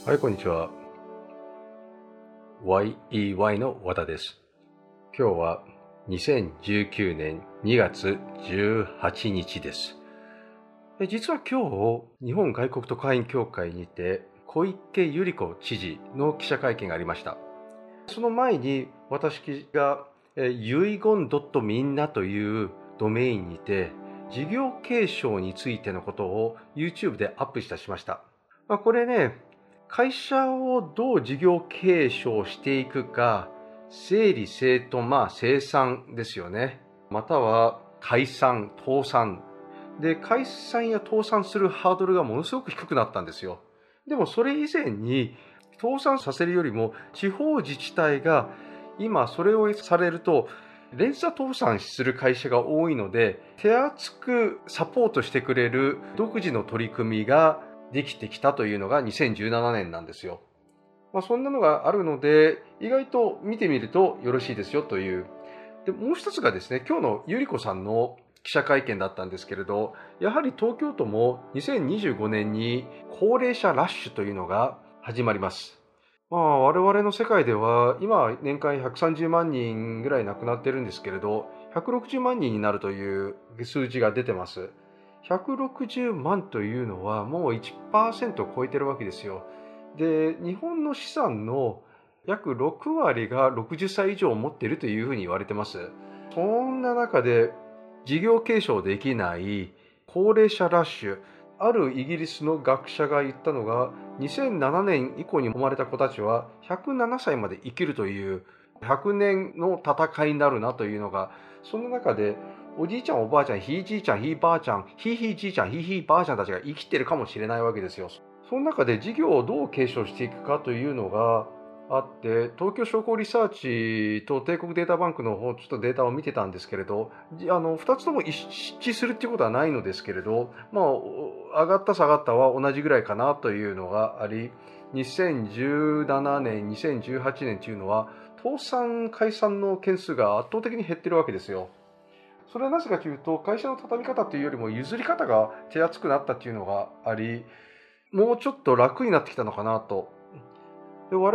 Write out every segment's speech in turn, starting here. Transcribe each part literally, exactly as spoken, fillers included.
はい、こんにちは。ワイイーワイ の和田です。今日はにせんじゅうきゅうねんにがつじゅうはちにちです。実は今日、日本外国特派員協会にて小池百合子知事の記者会見がありました。その前に私が遺言 .みんなというドメインにて事業継承についてのことを YouTube でアップしたしました。まあ、これね、会社をどう事業継承していくか、整理整頓、まあ清算ですよね。または解散、倒産。で、解散や倒産するハードルがものすごく低くなったんですよ。でもそれ以前に倒産させるよりも地方自治体が今それをされると連鎖倒産する会社が多いので、手厚くサポートしてくれる独自の取り組みができてきたというのがにせんじゅうななねんなんですよ。まあ、そんなのがあるので、意外と見てみるとよろしいですよという。で、もう一つがですね、今日の百合子さんの記者会見だったんですけれど、やはり東京都もにせんにじゅうごねんに高齢者ラッシュというのが始まります。まあ、我々の世界では今年間ひゃくさんじゅうまんにんぐらい亡くなってるんですけれど、ひゃくろくじゅうまんにんになるという数字が出てます。ひゃくろくじゅうまんというのはもう いちパーセント を超えてるわけですよ。で、日本の資産の約ろくわりがろくじゅっさい以上を持っているというふうに言われてます。そんな中で事業継承できない高齢者ラッシュ、あるイギリスの学者が言ったのが、にせんななねん以降に生まれた子たちはひゃくななさいまで生きるというひゃくねんの戦いになるなというのが、その中でおじいちゃんおばあちゃん、ひいじいちゃんひいばあちゃん、ひいひいじいちゃんひいひいばあちゃんたちが生きてるかもしれないわけですよ。その中で事業をどう継承していくかというのがあって、東京商工リサーチと帝国データバンクの方、ちょっとデータを見てたんですけれど、あのふたつとも一致するっていうことはないのですけれど、まあ、上がった下がったは同じぐらいかなというのがあり、にせんじゅうななねん、にせんじゅうはちねんというのは、倒産解散の件数が圧倒的に減ってるわけですよ。それはなぜかというと、会社の畳み方というよりも譲り方が手厚くなったというのがあり、もうちょっと楽になってきたのかなと。で、我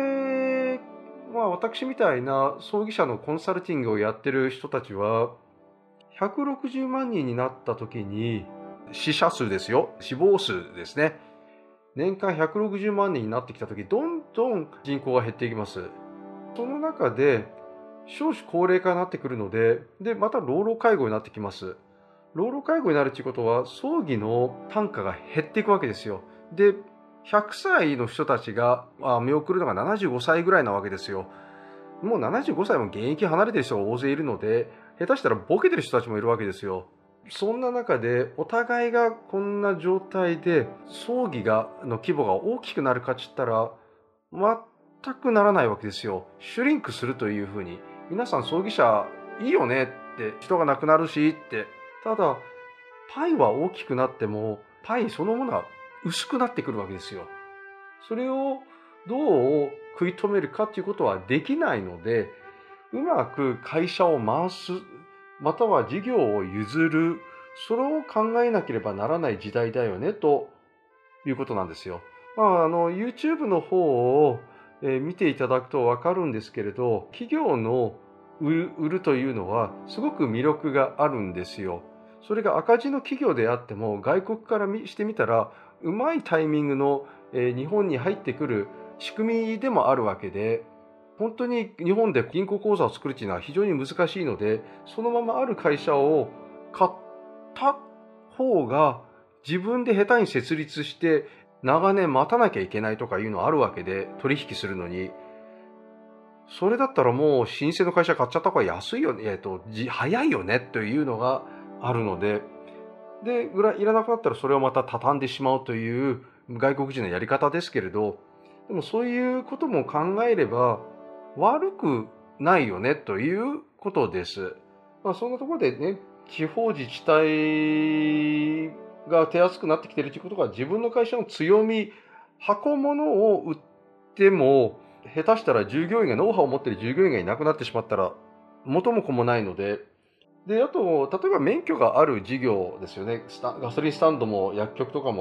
々、まあ私みたいな葬儀社のコンサルティングをやってる人たちは、ひゃくろくじゅうまんにんになった時に、死者数ですよ、死亡数ですね。年間ひゃくろくじゅうまんにんになってきた時、どんどん人口が減っていきます。その中で、少子高齢化になってくるので、で、また老老介護になってきます。老老介護になるということは、葬儀の単価が減っていくわけですよ。で、ひゃくさいの人たちが見送るのがななじゅうごさいぐらいなわけですよ。もうななじゅうごさいも現役離れてる人が大勢いるので、下手したらボケてる人たちもいるわけですよ。そんな中でお互いがこんな状態で葬儀がの規模が大きくなるかっつったら全くならないわけですよ。シュリンクするというふうに、皆さん葬儀社いいよねって、人が亡くなるしって、ただパイは大きくなってもパイそのものは薄くなってくるわけですよ。それをどう食い止めるかということはできないので、うまく会社を回す、または事業を譲る、それを考えなければならない時代だよねということなんですよ。まあ、あの YouTube の方を、えー見ていただくと分かるんですけれど、企業の売る、売るというのはすごく魅力があるんですよ。それが赤字の企業であっても外国から見してみたらうまいタイミングの、えー日本に入ってくる仕組みでもあるわけで、本当に日本で銀行口座を作るっていうのは非常に難しいので、そのままある会社を買った方が自分で下手に設立して長年待たなきゃいけないとかいうのあるわけで、取引するのに。それだったらもう老舗の会社買っちゃった方が安いよね、えっと、じ早いよねというのがあるので、で、いらいらなくなったらそれをまた畳んでしまうという外国人のやり方ですけれど、でもそういうことも考えれば悪くないよねということです。まあ、そんなところでね、地方自治体が手厚くなってきているということが自分の会社の強み、箱物を売っても、下手したら従業員がノウハウを持っている従業員がいなくなってしまったら元も子もないので、で、あと、例えば免許がある事業ですよね。スタガソリンスタンドも薬局とかも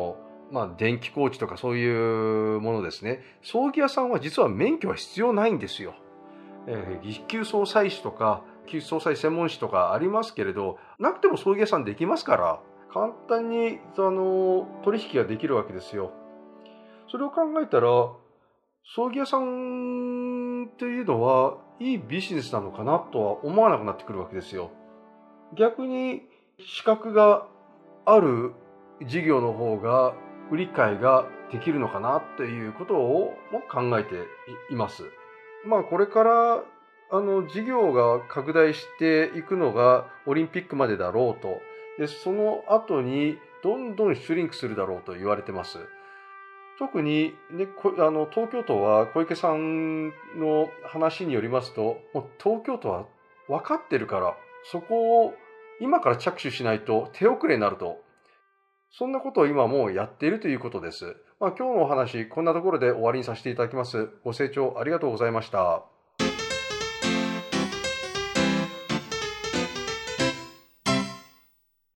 まあ、電気コーチとかそういうものですね。葬儀屋さんは実は免許は必要ないんですよ。えー、一級葬祭師とか、一級葬祭専門士とかありますけれど、なくても葬儀屋さんできますから、簡単にあの取引ができるわけですよ。それを考えたら、葬儀屋さんっていうのはいいビジネスなのかなとは思わなくなってくるわけですよ。逆に資格がある事業の方が売り買いができるのかなということをも考えています。まあこれからあの事業が拡大していくのがオリンピックまでだろうと。で、その後にどんどんシュリンクするだろうと言われてます。特に、ね、こあの東京都は小池さんの話によりますと、もう東京都は分かってるから、そこを今から着手しないと手遅れになると。そんなことを今もうやっているということです。まあ、今日のお話、こんなところで終わりにさせていただきます。ご清聴ありがとうございました。